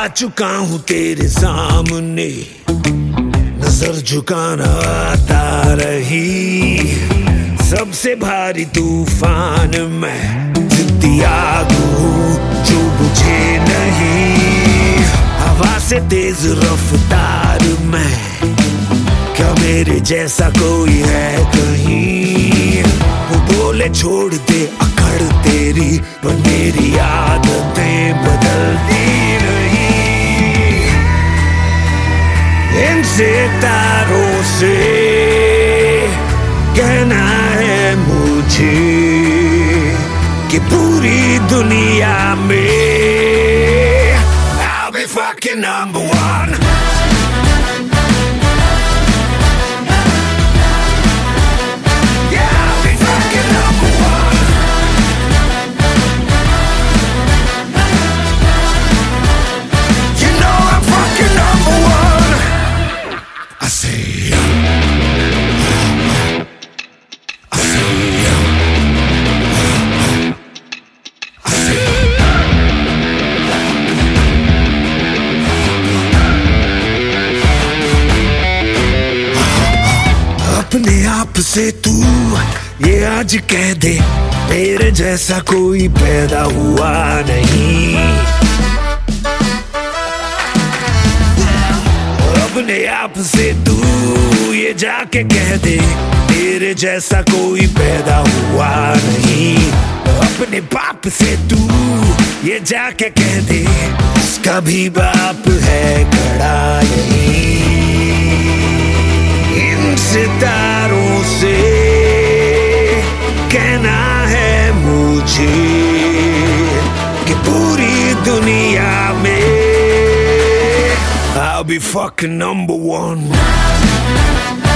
आ चुका हूँ तेरे सामने, नजर झुकाना आता रही। सबसे भारी तूफान मैं, जिद्दी आग हूँ जो बुझे नहीं। हवा से तेज रफ्तार मैं, क्या मेरे जैसा कोई है कहीं? वो बोले छोड़ दे अकड़ तेरी, पर मेरी आदतें बदलती नहीं। इन सितारों से कहना है मुझे कि पूरी दुनिया में I'll be fucking number one. अपने आप से तू ये आज कह दे, मेरे जैसा कोई पैदा हुआ नहीं। अपने आप से तू ये जाके कह दे, मेरे जैसा कोई पैदा हुआ नहीं। अपने बाप से तू ये जाके कह दे, उसका भी बाप है खड़ा यहीं। इन सितारों से कहना है मुझे कि पूरी दुनिया में I'll be fucking number one.